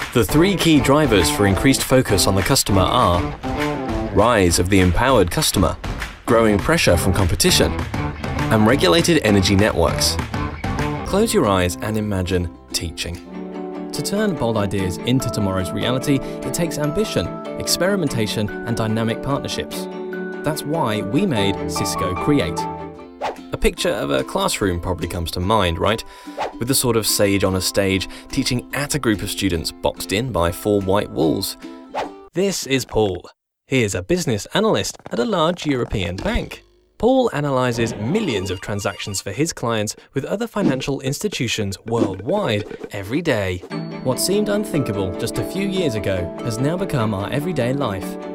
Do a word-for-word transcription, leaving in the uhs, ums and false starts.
The three key drivers for increased focus on the customer are rise of the empowered customer, growing pressure from competition, and regulated energy networks. Close your eyes and imagine teaching. To turn bold ideas into tomorrow's reality, it takes ambition, experimentation, and dynamic partnerships. That's why we made Cisco Create. A picture of a classroom probably comes to mind, right? With the sort of sage on a stage teaching at a group of students boxed in by four white walls. This is Paul. He is a business analyst at a large European bank. Paul analyzes millions of transactions for his clients with other financial institutions worldwide every day. What seemed unthinkable just a few years ago has now become our everyday life.